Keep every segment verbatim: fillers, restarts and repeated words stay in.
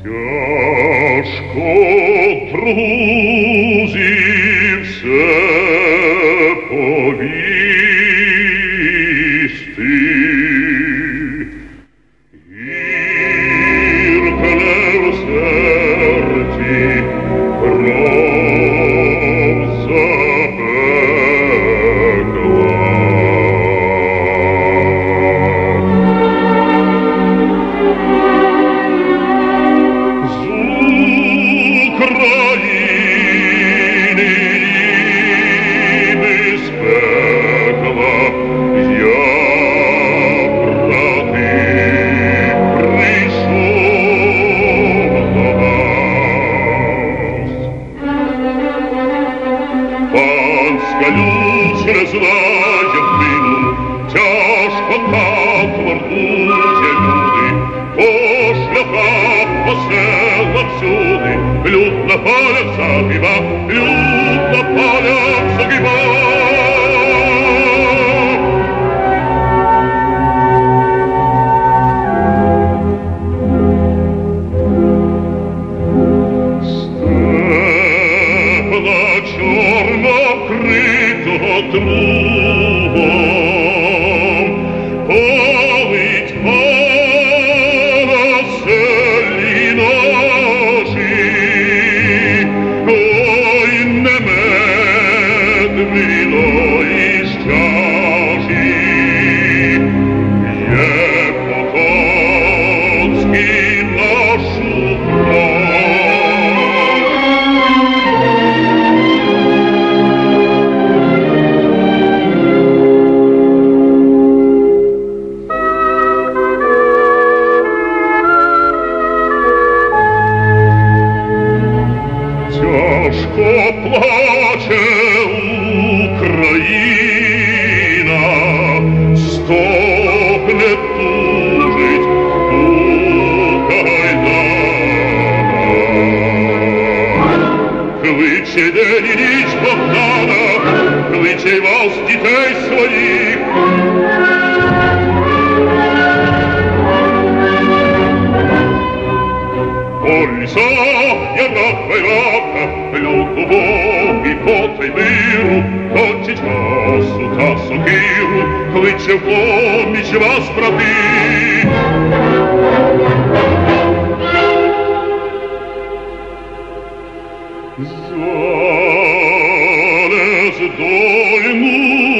Тяжко друзі все повісти, гіркне в серці кров запекла. України без пекла я, брати, прийшов до вас. Панська лють не знає вину, тяжко так твордує люди, по шляхах, по селах всюди, люд на полях загиба, люд на полях загиба. Степла чорно вкритого трубом полить пороселі ножі. Ой, не мед вино із чаші, є Потоцький нашу кров. Тяжко плаче Україна, стогне, тужить у кайданах. Кличе день і ніч Богдана, кличе вас, дітей своїх. По лісах ярах, байраках, люду Бог і потай миру, хоче часу та сокиру, кличе в поміч вас, брати. Залез дойну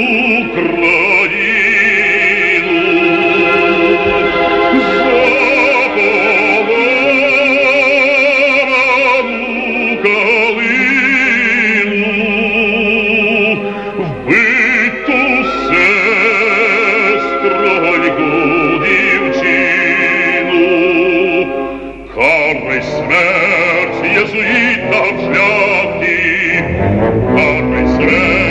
країну, заповану калину, вбиту сестройку дівчину, карай смерть єзуїтам шляхті, карай смерть